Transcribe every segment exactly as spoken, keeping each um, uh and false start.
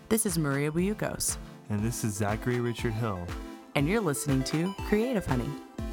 This is Maria Buyukos. And this is Zachary Richard Hill. And you're listening to Creative Honey.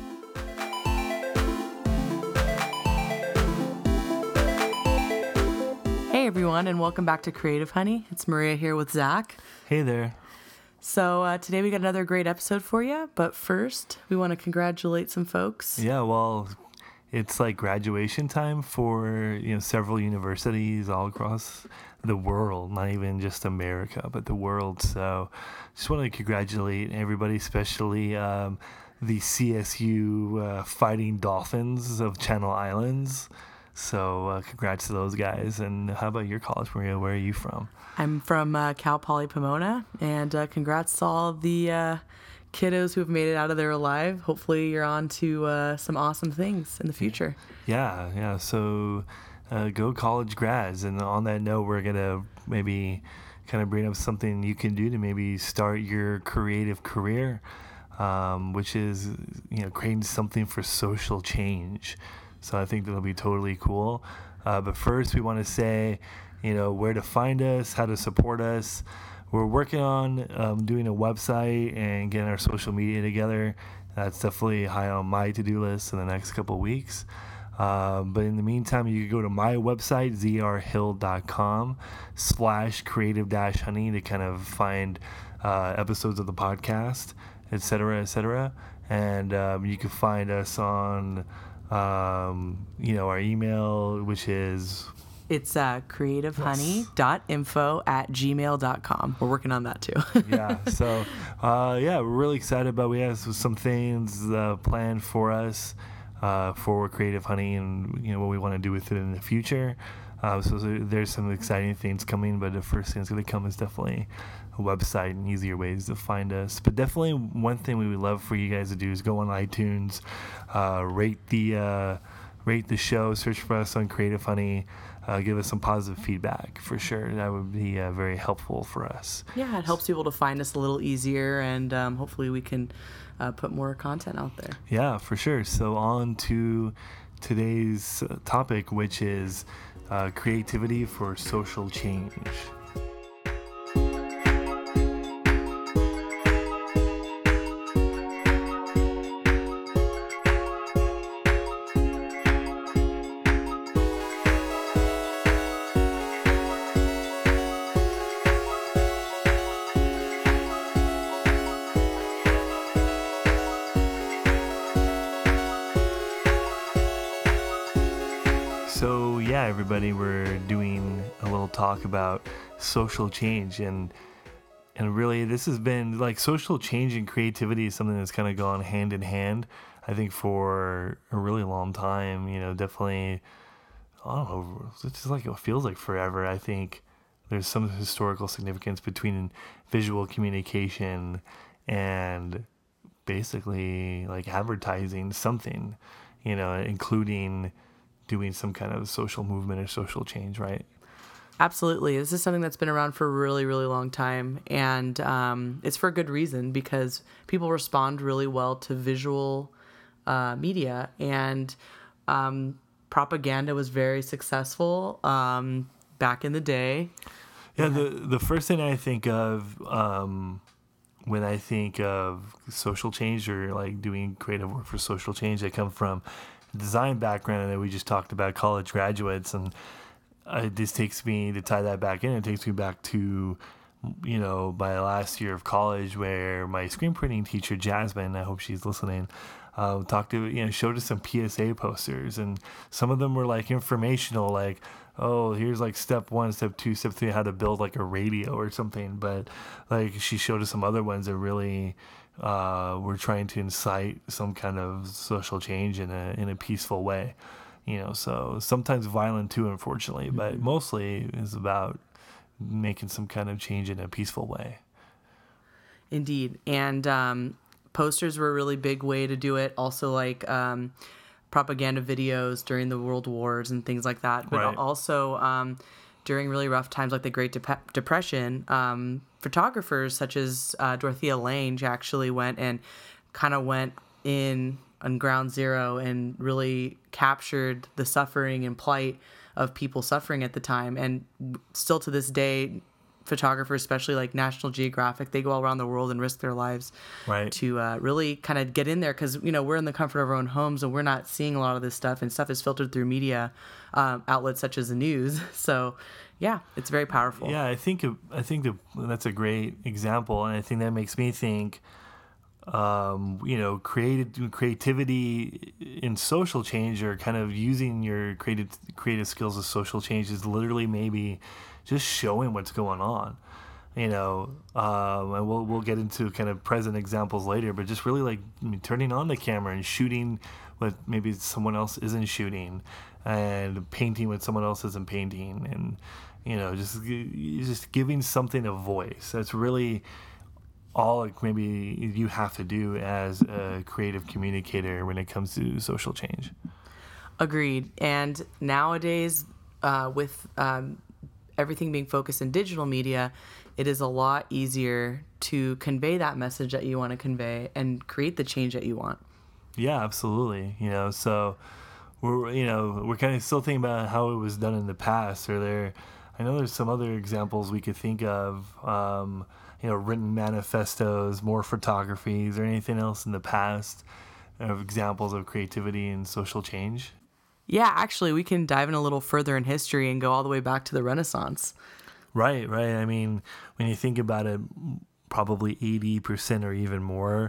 Hey everyone, and welcome back to Creative Honey. It's Maria here with Zach. Hey there. So uh, today we got another great episode for you, but first we want to congratulate some folks. Yeah, well, it's like graduation time for, you know, several universities all across the world, not even just America, but the world. So just want to congratulate everybody, especially um, the C S U uh, Fighting Dolphins of Channel Islands. So uh, congrats to those guys. And how about your college, Maria? Where are you from? I'm from uh, Cal Poly Pomona, and uh, congrats to all the uh, kiddos who have made it out of there alive. Hopefully you're on to uh, some awesome things in the future. Yeah, yeah. So uh, go college grads. And on that note, we're going to maybe kind of bring up something you can do to maybe start your creative career, um, which is, you know, creating something for social change. So I think that'll be totally cool. Uh, but first, we want to say, you know, where to find us, how to support us. We're working on um, doing a website and getting our social media together. That's definitely high on my to-do list in the next couple of weeks. Um, but in the meantime, you can go to my website, z r hill dot com slash creative dash honey to kind of find uh, episodes of the podcast, et cetera, et cetera. And um, you can find us on, um, you know, our email, which is... It's uh, creativehoney.info at gmail dot com. We're working on that too. yeah. So, uh, yeah, we're really excited about, we have some things uh, planned for us uh, for Creative Honey and, you know, what we want to do with it in the future. Uh, so, so there's some exciting things coming, but the first thing that's going to come is definitely a website and easier ways to find us. But definitely one thing we would love for you guys to do is go on iTunes, uh, rate the uh, rate the show, search for us on Creative Honey. Uh, give us some positive feedback for sure. That would be uh, very helpful for us. Yeah, it helps people to find us a little easier, and um, hopefully we can uh, put more content out there. Yeah, for sure. So on to today's topic, which is uh, creativity for social change. So yeah, everybody, we're doing a little talk about social change, and and really this has been like social change and creativity is something that's kind of gone hand in hand, I think, for a really long time. You know, definitely, I don't know, it's just like it feels like forever. I think there's some historical significance between visual communication and basically like advertising something, you know, including doing some kind of social movement or social change, right? Absolutely. This is something that's been around for a really, really long time. And um, it's for a good reason, because people respond really well to visual uh, media. And um, propaganda was very successful um, back in the day. Yeah, the, the first thing I think of um, when I think of social change or like doing creative work for social change, I come from design background that we just talked about, college graduates, and uh, this takes me to tie that back in. It takes me back to, you know, my last year of college, where my screen printing teacher Jasmine, I hope she's listening, uh, talked to you know showed us some P S A posters, and some of them were like informational, like, oh, here's like step one, step two, step three, how to build like a radio or something. But like she showed us some other ones that really uh, were trying to incite some kind of social change in a in a peaceful way, you know. So sometimes violent too, unfortunately, mm-hmm. but mostly is about making some kind of change in a peaceful way. Indeed, and um, posters were a really big way to do it. Also, like um, propaganda videos during the World Wars and things like that. But right. also um, during really rough times like the Great Dep- Depression, um, photographers such as uh, Dorothea Lange actually went and kind of went in on ground zero and really captured the suffering and plight of people suffering at the time. And still to this day, photographers, especially like National Geographic, they go all around the world and risk their lives Right. to uh, really kind of get in there because, you know, we're in the comfort of our own homes and we're not seeing a lot of this stuff, and stuff is filtered through media um, outlets such as the news. So, yeah, it's very powerful. Yeah, I think I think that that's a great example, and I think that makes me think, um, you know, creative creativity in social change, or kind of using your creative creative skills as social change, is literally maybe just showing what's going on. You know, um, and we'll we'll get into kind of present examples later, but just really like I mean, turning on the camera and shooting what maybe someone else isn't shooting, and painting what someone else isn't painting, and you know, just just giving something a voice. That's really all like maybe you have to do as a creative communicator when it comes to social change. Agreed. And nowadays, uh, with um, everything being focused in digital media, it is a lot easier to convey that message that you want to convey and create the change that you want. Yeah, absolutely. You know, so we're you know we're kind of still thinking about how it was done in the past. Or there, I know there's some other examples we could think of. Um, you know, written manifestos, more photographies, or anything else in the past of examples of creativity and social change. Yeah, actually, we can dive in a little further in history and go all the way back to the Renaissance. Right, right. I mean, when you think about it, probably eighty percent or even more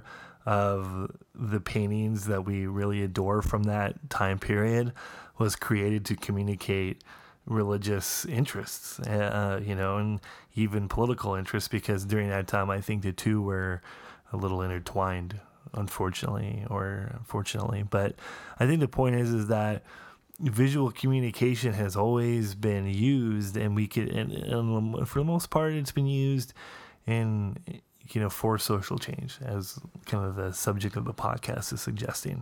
of the paintings that we really adore from that time period was created to communicate religious interests, uh, you know, and even political interests, because during that time, I think the two were a little intertwined, unfortunately, or fortunately. But I think the point is, is that visual communication has always been used, and we could, and, and for the most part, it's been used in, you know, for social change, as kind of the subject of the podcast is suggesting.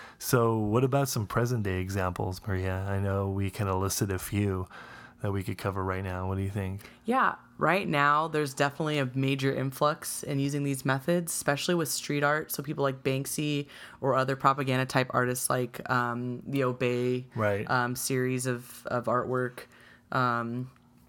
So what about some present day examples, Maria? I know we kind of listed a few that we could cover right now. What do you think? Yeah, right now there's definitely a major influx in using these methods, especially with street art. So people like Banksy or other propaganda type artists like um, the Obey Right. um, series of, of artwork, um,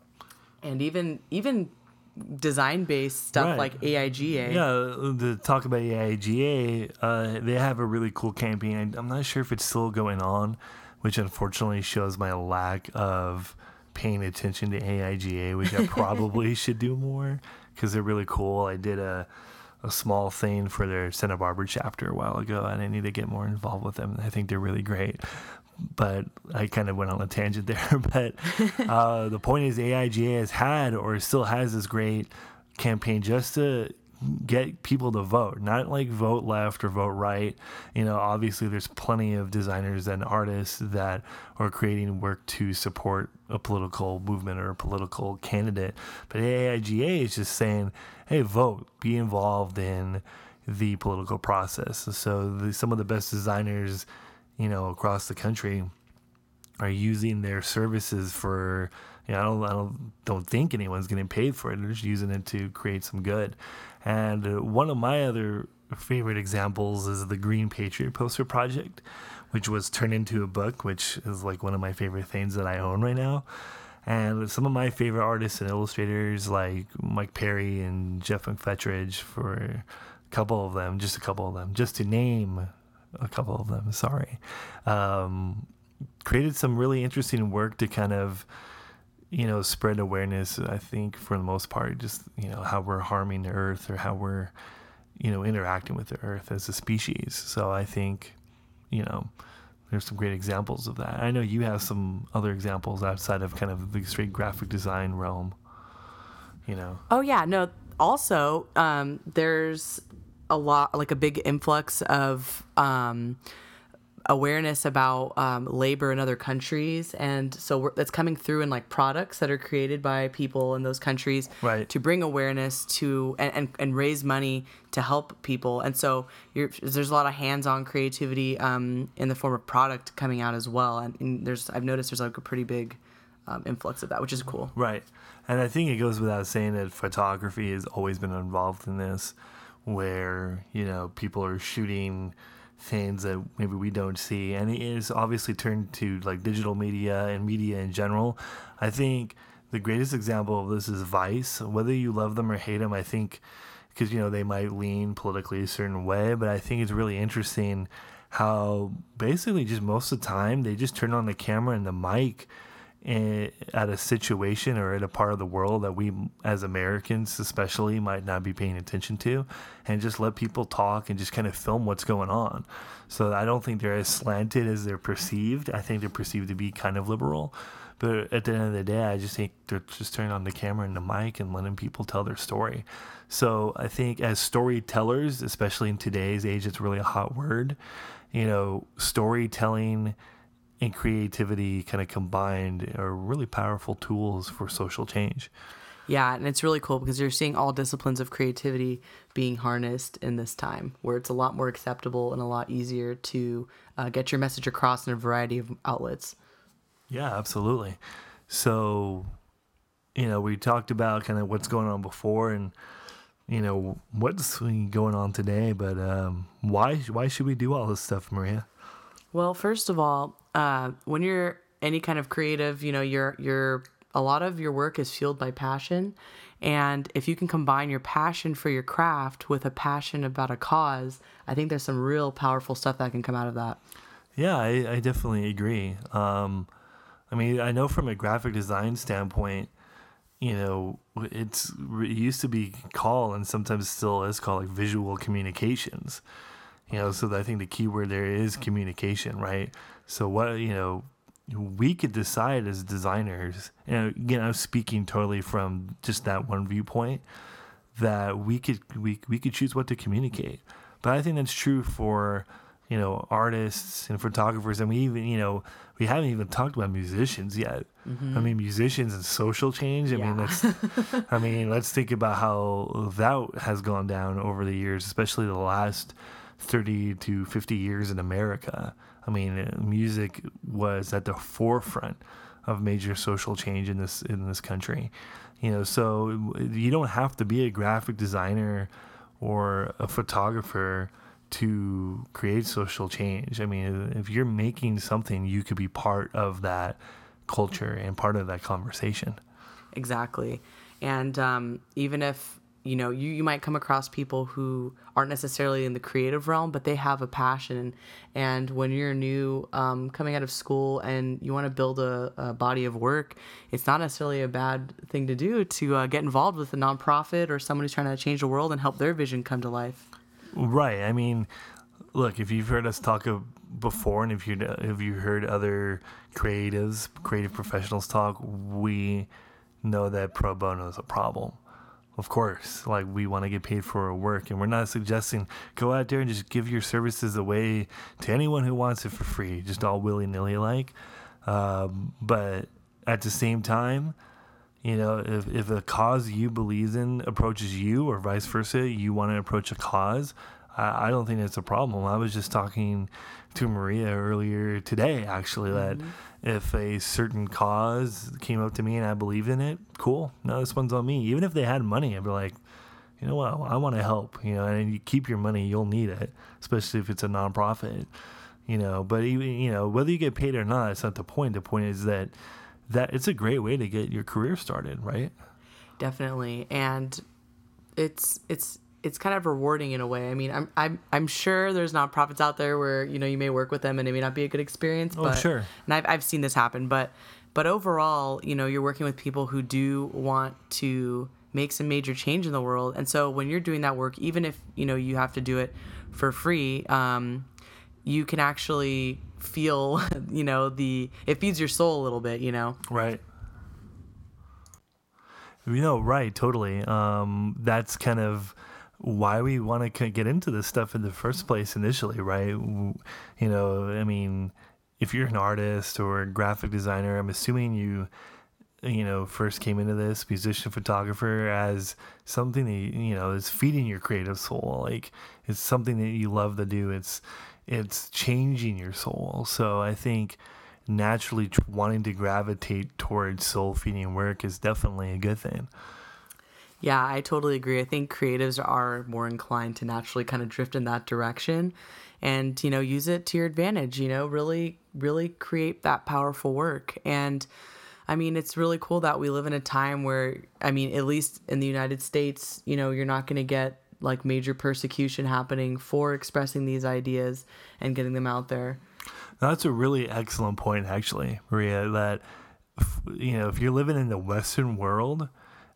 and even even design based stuff Right. like A I G A. Yeah, to talk about A I G A, uh, they have a really cool campaign. I'm not sure if it's still going on, which unfortunately shows my lack of paying attention to A I G A, which I probably should do more, because they're really cool. I did a a small thing for their Santa Barbara chapter a while ago, and I need to get more involved with them. I think they're really great. But I kind of went on a tangent there. But uh, the point is, A I G A has had, or still has, this great campaign just to get people to vote, not like vote left or vote right. You know, obviously there's plenty of designers and artists that are creating work to support a political movement or a political candidate. But A I G A is just saying, hey, vote, be involved in the political process. So the, some of the best designers, you know, across the country are using their services for, you know, I don't, I don't, don't think anyone's getting paid for it. They're just using it to create some good. And uh, one of my other favorite examples is the Green Patriot Poster Project, which was turned into a book, which is like one of my favorite things that I own right now. And some of my favorite artists and illustrators like Mike Perry and Jeff McFetridge, for a couple of them, just a couple of them, just to name a couple of them, sorry, um, created some really interesting work to kind of, you know, spread awareness, I think, for the most part, just, you know, how we're harming the earth, or how we're, you know, interacting with the earth as a species. So I think, you know, there's some great examples of that. I know you have some other examples outside of kind of the straight graphic design realm, you know. Oh, yeah. No, also, um, there's a lot, like a big influx of um, awareness about um, labor in other countries, and so we're, that's coming through in like products that are created by people in those countries, right, to bring awareness to and, and, and raise money to help people. And so you're, there's a lot of hands-on creativity um, in the form of product coming out as well. And, and there's I've noticed there's like a pretty big um, influx of that, which is cool. Right, and I think it goes without saying that photography has always been involved in this, where, you know, people are shooting things that maybe we don't see, and it is obviously turned to like digital media and media in general. I think the greatest example of this is Vice. Whether you love them or hate them, I think, because, you know, they might lean politically a certain way, but I think it's really interesting how basically just most of the time they just turn on the camera and the mic in, at a situation or at a part of the world that we as Americans especially might not be paying attention to, and just let people talk and just kind of film what's going on. So I don't think they're as slanted as they're perceived. I think they're perceived to be kind of liberal. But at the end of the day, I just think they're just turning on the camera and the mic and letting people tell their story. So I think as storytellers, especially in today's age, it's really a hot word. You know, storytelling and creativity kind of combined are really powerful tools for social change. Yeah, and it's really cool because you're seeing all disciplines of creativity being harnessed in this time, where it's a lot more acceptable and a lot easier to uh, get your message across in a variety of outlets. Yeah, absolutely. So, you know, we talked about kind of what's going on before and, you know, what's going on today, but um, why why should we do all this stuff, Maria? Well, first of all, uh, when you're any kind of creative, you know, you're you're a lot of your work is fueled by passion, and if you can combine your passion for your craft with a passion about a cause, I think there's some real powerful stuff that can come out of that. Yeah, I, I definitely agree. Um, I mean, I know from a graphic design standpoint, you know, it's it used to be called, and sometimes still is called, like visual communications. You know, so I think the key word there is communication, right? So what, you know, we could decide as designers, and again, I'm speaking totally from just that one viewpoint, that we could we we could choose what to communicate. But I think that's true for, you know, artists and photographers, and we even, you know, we haven't even talked about musicians yet. Mm-hmm. I mean, musicians and social change. I yeah. mean, let's, I mean, let's think about how that has gone down over the years, especially the last thirty to fifty years in America. I mean, music was at the forefront of major social change in this in this country. You know, so you don't have to be a graphic designer or a photographer to create social change. I mean, if you're making something, you could be part of that culture and part of that conversation. Exactly. And um, even if, you know, you, you might come across people who aren't necessarily in the creative realm, but they have a passion. And when you're new, um, coming out of school and you want to build a, a body of work, it's not necessarily a bad thing to do to uh, get involved with a nonprofit or someone who's trying to change the world and help their vision come to life. Right. I mean, look, if you've heard us talk before, and if you if you heard other creatives, creative professionals talk, we know that pro bono is a problem. Of course, like, we want to get paid for our work, and we're not suggesting go out there and just give your services away to anyone who wants it for free, just all willy-nilly like. Um, but at the same time, you know, if, if a cause you believe in approaches you, or vice versa, you want to approach a cause, I, I don't think that's a problem. I was just talking to Maria earlier today, actually, that mm-hmm. if a certain cause came up to me and I believed in it, cool. No, this one's on me. Even if they had money, I'd be like, you know what, I want to help. You know, and you keep your money, you'll need it, especially if it's a nonprofit. You know, but even, you know, whether you get paid or not, it's not the point. The point is that that it's a great way to get your career started, right? Definitely. And it's it's it's kind of rewarding in a way. I mean, I'm I'm I'm sure there's nonprofits out there where, you know, you may work with them and it may not be a good experience. Oh, but, sure. And I've I've seen this happen, but but overall, you know, you're working with people who do want to make some major change in the world. And so when you're doing that work, even if, you know, you have to do it for free, um, you can actually feel, you know, the, it feeds your soul a little bit, you know? Right. You know, right, totally. Um, that's kind of why we want to get into this stuff in the first place initially, right? You know, I mean, if you're an artist or a graphic designer, I'm assuming you, you know, first came into this, musician, photographer, as something that, you know, is feeding your creative soul. Like, it's something that you love to do. It's, it's changing your soul. So I think naturally wanting to gravitate towards soul feeding work is definitely a good thing. Yeah, I totally agree. I think creatives are more inclined to naturally kind of drift in that direction and, you know, use it to your advantage, you know, really, really create that powerful work. And I mean, it's really cool that we live in a time where, I mean, at least in the United States, you know, you're not going to get like major persecution happening for expressing these ideas and getting them out there. Now, that's a really excellent point, actually, Maria, that, you know, if you're living in the Western world,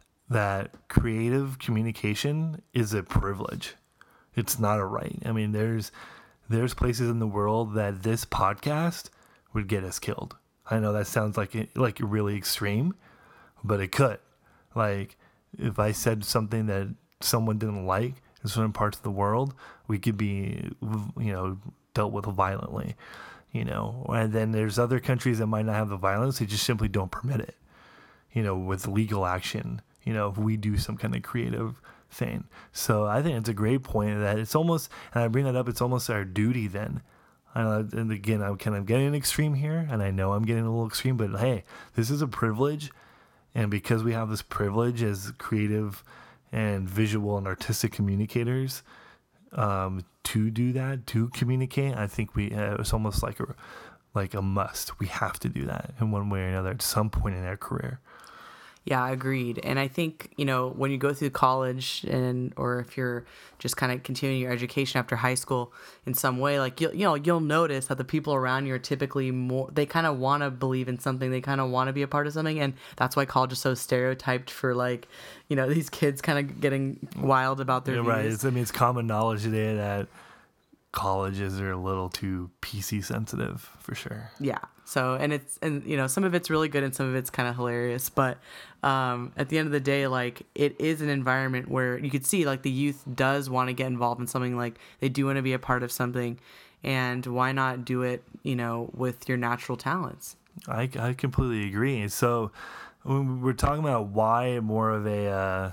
that creative communication is a privilege. It's not a right. I mean, there's there's places in the world that this podcast would get us killed. I know that sounds like like really extreme, but it could. Like, if I said something that someone didn't like in certain parts of the world, we could be, you know, dealt with violently, you know. And then there's other countries that might not have the violence; they just simply don't permit it, you know, with legal action. You know, if we do some kind of creative thing. So I think it's a great point that it's almost, and I bring that up, it's almost our duty then. Uh, and again, I'm kind of getting extreme here, and I know I'm getting a little extreme, but hey, this is a privilege. And because we have this privilege as creative and visual and artistic communicators, um, to do that, to communicate, I think we, uh, it's almost like a, like a must. We have to do that in one way or another at some point in our career. Yeah, agreed. And I think, you know, when you go through college and, or if you're just kind of continuing your education after high school in some way, like, you'll, you know, you'll notice that the people around you are typically more, they kind of want to believe in something. They kind of want to be a part of something. And that's why college is so stereotyped for, like, you know, these kids kind of getting wild about their yeah, views. Right. It's, I mean, it's common knowledge today that colleges are a little too P C sensitive, for sure. Yeah. So, and it's, and, you know, some of it's really good and some of it's kind of hilarious, but, um, at the end of the day, like, it is an environment where you could see, like, the youth does want to get involved in something, like, they do want to be a part of something, and why not do it, you know, with your natural talents? I, I completely agree. So when we're talking about why more of a, uh,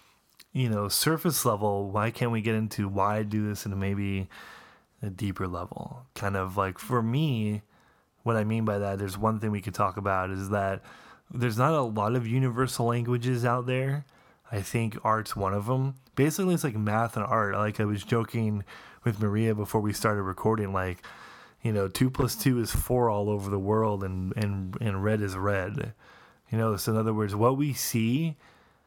you know, surface level, why can't we get into why do this in maybe a deeper level? Kind of like, for me, what I mean by that, there's one thing we could talk about is that there's not a lot of universal languages out there. I think art's one of them. Basically, it's like math and art. Like, I was joking with Maria before we started recording, like, you know, two plus two is four all over the world, and, and, and red is red. You know, so in other words, what we see,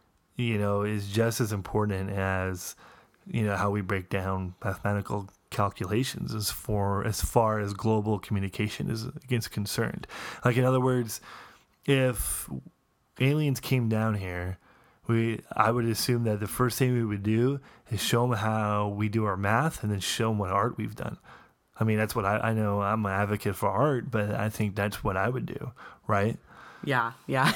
you know, is just as important as, you know, how we break down mathematical calculations as for as far as global communication is is concerned. Like, in other words, if aliens came down here, we I would assume that the first thing we would do is show them how we do our math, and then show them what art we've done. I mean, that's what I, I know. I'm an advocate for art, but I think that's what I would do, right? Yeah, yeah.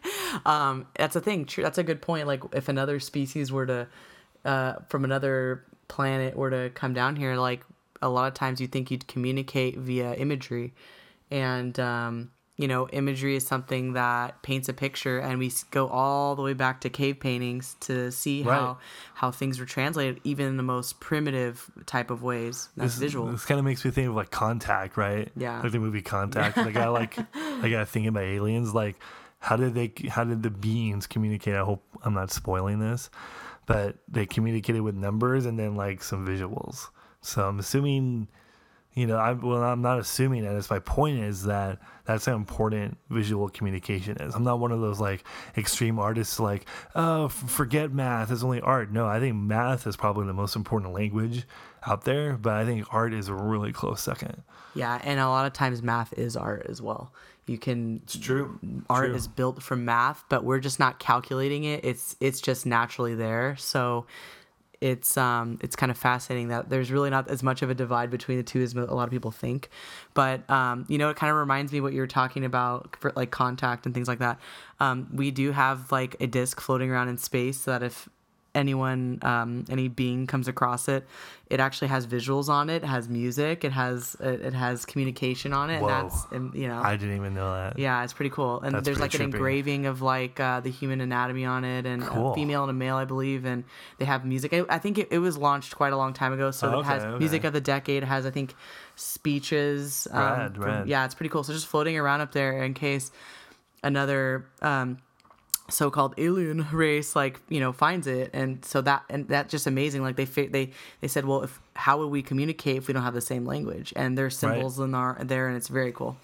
um, that's a thing. True. That's a good point. Like, if another species were to, uh, from another planet were to come down here, like, a lot of times you think you'd communicate via imagery, and um you know, imagery is something that paints a picture, and we go all the way back to cave paintings to see right. how how things were translated, even in the most primitive type of ways. That's this, visual. This kind of makes me think of, like, Contact, right? Yeah. Like the movie Contact. Like, I like I got thinking about aliens. Like, how did they? How did the beings communicate? I hope I'm not spoiling this, but they communicated with numbers and then, like, some visuals. So I'm assuming, you know, I well, I'm not assuming that. It's my point is that that's how important visual communication is. I'm not one of those, like, extreme artists, like, oh, f- forget math, it's only art. No, I think math is probably the most important language out there, but I think art is a really close second. Yeah, and a lot of times math is art as well. You can. It's true. Art True. is built from math, but we're just not calculating it. It's it's just naturally there. So it's um it's kind of fascinating that there's really not as much of a divide between the two as a lot of people think. But um you know, it kind of reminds me what you were talking about for, like, Contact and things like that. Um we do have, like, a disc floating around in space, so that if anyone um any being comes across it, it actually has visuals on it, it has music, it has it, it has communication on it. Whoa. And that's, and, you know, I didn't even know that. yeah, it's pretty cool. And That's there's, like, pretty an trippy. engraving of, like, uh, the human anatomy on it, and Cool. a female and a male, I believe, and they have music. I, I think it, it was launched quite a long time ago, so Oh, it has okay, okay. music of the decade. It has, I think, speeches. Um, Rad, from- rad. Yeah, it's pretty cool. So just floating around up there in case another um, so-called alien race, like, you know, finds it. And so that, and that's just amazing. Like, they fi- they they said, well, if how would we communicate if we don't have the same language? And there's symbols in our there, and it's very cool.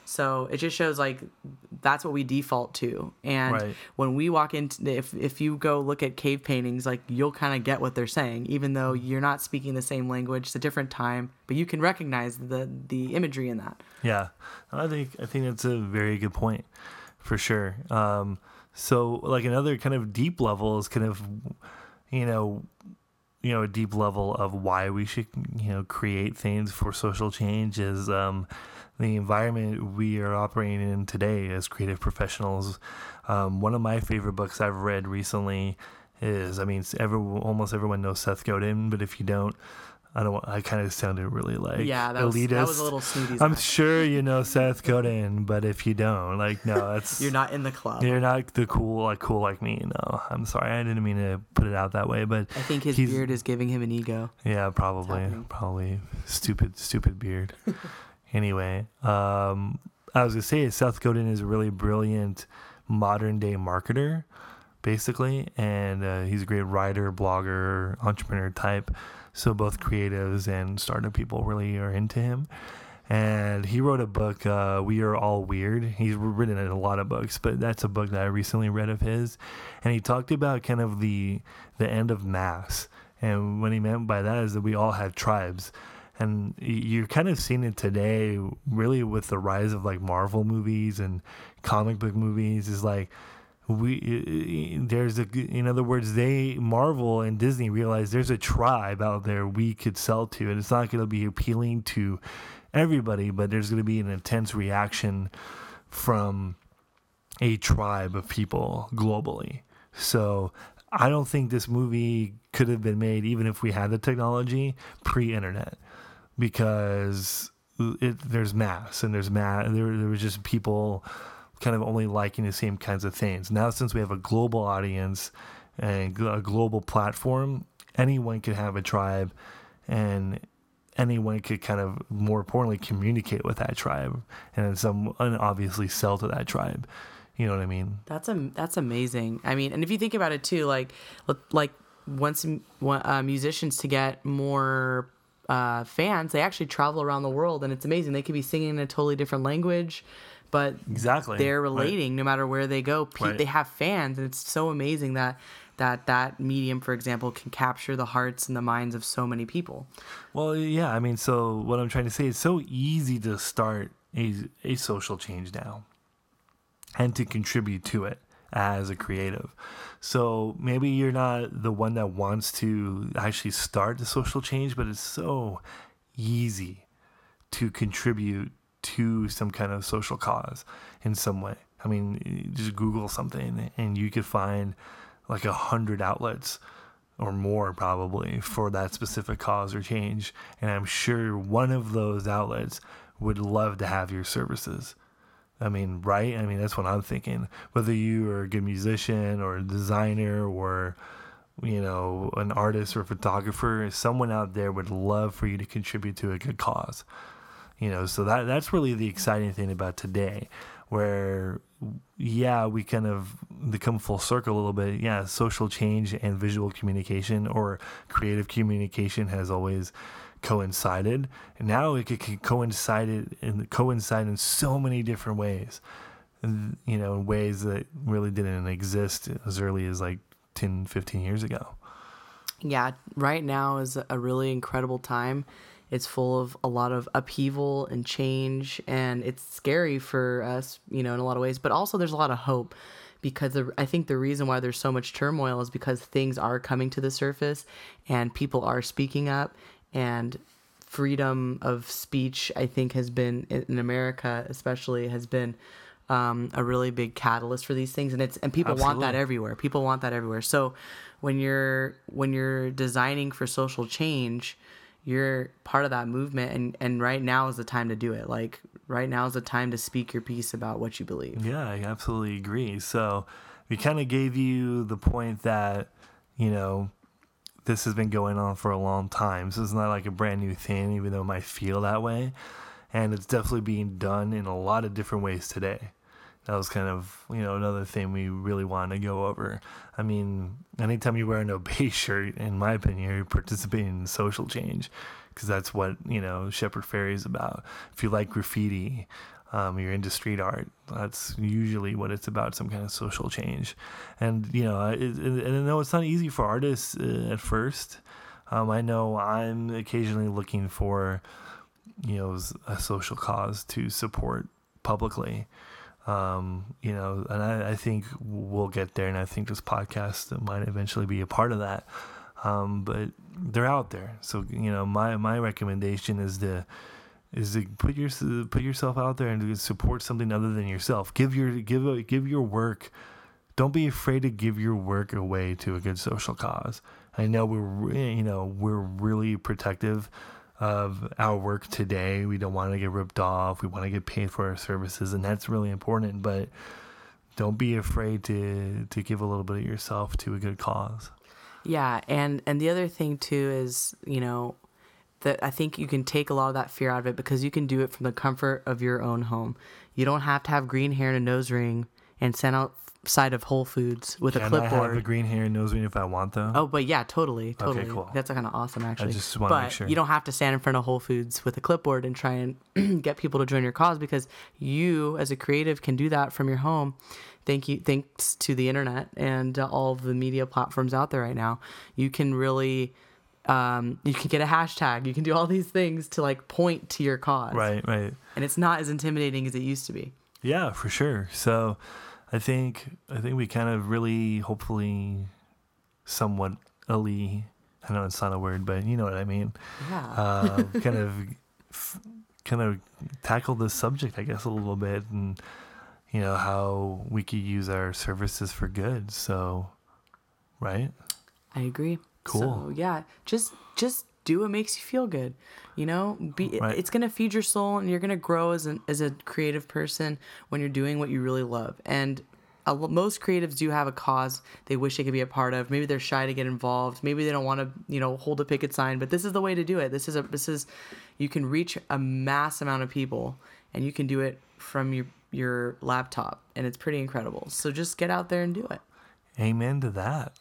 So it just shows like that's what we default to. And Right. when we walk into, if if you go look at cave paintings, like you'll kind of get what they're saying, even though you're not speaking the same language. It's a different time, but you can recognize the the imagery in that. Yeah, I think I think that's a very good point, for sure. Um, so like another kind of deep level is kind of, you know, you know, a deep level of why we should, you know, create things for social change is um, the environment we are operating in today as creative professionals. Um, one of my favorite books I've read recently is, I mean, every, almost everyone knows Seth Godin, but if you don't, I don't. I kind of sounded really like Yeah, that was, elitist. that was a little snooty. I'm sure you know Seth Godin, but if you don't, like, no, that's You're not in the club. You're not the cool, like cool like me. No, I'm sorry, I didn't mean to put it out that way, but I think his he's- beard is giving him an ego. yeah, probably, happening. probably stupid, stupid beard. Anyway, um, I was gonna say Seth Godin is a really brilliant modern day marketer, basically, and uh, he's a great writer, blogger, entrepreneur type. So both creatives and startup people really are into him. And he wrote a book, uh, We Are All Weird. He's written a lot of books, but that's a book that I recently read of his. And he talked about kind of the the end of mass. And what he meant by that is that we all had tribes. And you're kind of seeing it today, really, with the rise of like Marvel movies and comic book movies. Is like we there's a in other words, they Marvel and Disney realize there's a tribe out there we could sell to, and it's not going to be appealing to everybody, but there's going to be an intense reaction from a tribe of people globally. So I don't think this movie could have been made even if we had the technology pre-internet, because it, there's mass and there's mass. There, there was just people kind of only liking the same kinds of things. Now, since we have a global audience and a global platform, anyone could have a tribe, and anyone could kind of, more importantly, communicate with that tribe, and some and obviously sell to that tribe. You know what I mean? That's a that's amazing. I mean, and if you think about it too, like like once uh, musicians to get more uh, fans, they actually travel around the world, and it's amazing. They could be singing in a totally different language, but exactly they're relating right. no matter where they go. Pe- right. They have fans, and it's so amazing that that that medium, for example, can capture the hearts and the minds of so many people. Well, yeah, I mean, so what I'm trying to say, it's so easy to start a, a social change now and to contribute to it as a creative. So maybe you're not the one that wants to actually start the social change, but it's so easy to contribute to some kind of social cause in some way. I mean, just Google something and you could find like a hundred outlets or more probably for that specific cause or change. And I'm sure one of those outlets would love to have your services. I mean, right? I mean, that's what I'm thinking. Whether you are a good musician or a designer or, you know, an artist or photographer, someone out there would love for you to contribute to a good cause. You know, so that that's really the exciting thing about today, where, yeah, we kind of come full circle a little bit. Yeah, social change and visual communication or creative communication has always coincided, and now it could coincide in coincide in so many different ways, and, you know, in ways that really didn't exist as early as like ten, fifteen years ago. Yeah, right now is a really incredible time. It's full of a lot of upheaval and change, and it's scary for us, you know, in a lot of ways, but also there's a lot of hope, because the, I think the reason why there's so much turmoil is because things are coming to the surface and people are speaking up. And freedom of speech, I think, has been, in America especially, has been um, a really big catalyst for these things. And it's and people Absolutely. want that everywhere. People want that everywhere. So when you're when you're designing for social change, you're part of that movement. And, and right now is the time to do it. Like right now is the time to speak your piece about what you believe. Yeah, I absolutely agree. So we kind of gave you the point that, you know, this has been going on for a long time. So it's not like a brand new thing, even though it might feel that way. And it's definitely being done in a lot of different ways today. That was kind of, you know, another thing we really wanted to go over. I mean, anytime you wear an Obey shirt, in my opinion, you're participating in social change, because that's what, you know, Shepard Fairey is about. If you like graffiti, Um, you're into street art. That's usually what it's about, some kind of social change. And, you know, it, it, and I know it's not easy for artists uh, at first. Um, I know I'm occasionally looking for, you know, a social cause to support publicly. Um, you know, and I, I think we'll get there. And I think this podcast might eventually be a part of that. Um, but they're out there. So, you know, my, my recommendation is to, is to put your, put yourself out there and to support something other than yourself. Give your, give, give your work. Don't be afraid to give your work away to a good social cause. I know we're, you know, we're really protective of our work today. We don't want to get ripped off. We want to get paid for our services, and that's really important. But don't be afraid to to give a little bit of yourself to a good cause. Yeah, and and the other thing too is, you know, that I think you can take a lot of that fear out of it because you can do it from the comfort of your own home. You don't have to have green hair and a nose ring and send out side of Whole Foods with Can a clipboard. I have a green hair and nose ring if I want, though? Oh, but yeah, totally, totally. Okay, cool. That's kind of awesome, actually. I just want to but make sure. You don't have to stand in front of Whole Foods with a clipboard and try and get people to join your cause because you, as a creative, can do that from your home. Thank you, thanks to the internet and uh, all of the media platforms out there right now. You can really, um, you can get a hashtag. You can do all these things to like point to your cause. Right, right. And it's not as intimidating as it used to be. Yeah, for sure. So. I think I think we kind of really, hopefully, somewhat, I know it's not a word, but you know what I mean. Yeah. Uh, kind of, kind of tackle this subject, I guess, a little bit, and you know how we could use our services for good. So, right? I agree. Cool. So yeah, just just do what makes you feel good. You know, be Right. It's gonna feed your soul, and you're gonna grow as an as a creative person when you're doing what you really love. And a, most creatives do have a cause they wish they could be a part of. Maybe they're shy to get involved. Maybe they don't want to, you know, hold a picket sign. But this is the way to do it. This is a this is you can reach a mass amount of people, and you can do it from your your laptop, and it's pretty incredible. So just get out there and do it. Amen to that.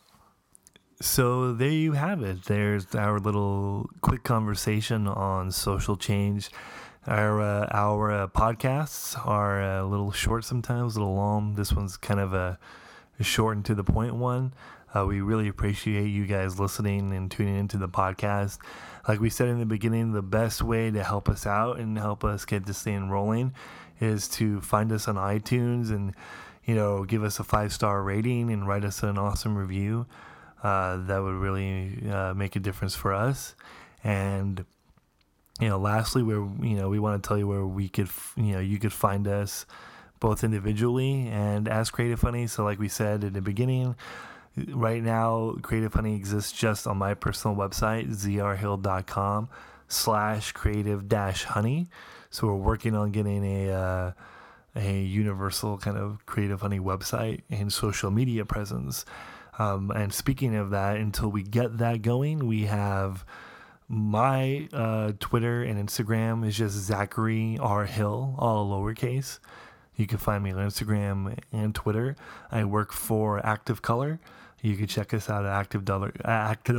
So there you have it. There's our little quick conversation on social change. Our uh, our uh, podcasts are a little short sometimes, a little long. This one's kind of a, a short and to the point one. Uh, we really appreciate you guys listening and tuning into the podcast. Like we said in the beginning, the best way to help us out and help us get this thing rolling is to find us on iTunes and, you know, give us a five-star rating and write us an awesome review. Uh, that would really uh, make a difference for us. And, you know, lastly, where, you know, we want to tell you where we could, you know, you could find us both individually and as Creative Honey. So like we said in the beginning, right now, Creative Honey exists just on my personal website, zrhill.com slash creative dash honey. So we're working on getting a, uh, a universal kind of Creative Honey website and social media presence. Um, and speaking of that, until we get that going, we have my uh, Twitter and Instagram is just Zachary R. Hill, all lowercase. You can find me on Instagram and Twitter. I work for Active Color. You can check us out at active dollar, active,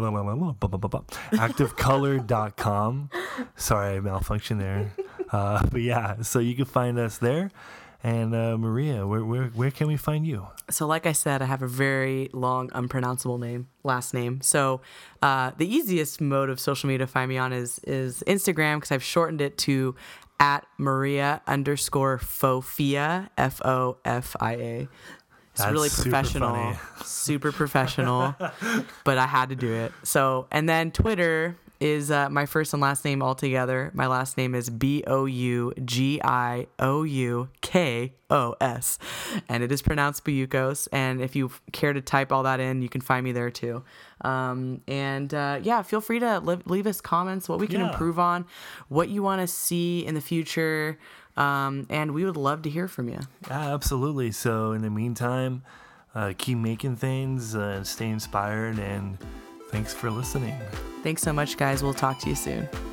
active color dot com. Sorry, I malfunctioned there. Uh, but yeah, so you can find us there. And uh, Maria, where, where where can we find you? So like I said, I have a very long, unpronounceable name, last name. So uh, the easiest mode of social media to find me on is is Instagram, because I've shortened it to at Maria underscore Fofia, F O F I A. It's That's really super professional, funny. super professional, but I had to do it. So, and then Twitter is uh, my first and last name all together. My last name is B O U G I O U K O S, and it is pronounced Buyukos. And if you care to type all that in, you can find me there too. Um, and uh, yeah, feel free to leave, leave us comments, what we can Yeah. improve on, what you want to see in the future. Um, and we would love to hear from you. Yeah, absolutely. So in the meantime, uh, keep making things, uh, stay inspired, and thanks for listening. Thanks so much, guys. We'll talk to you soon.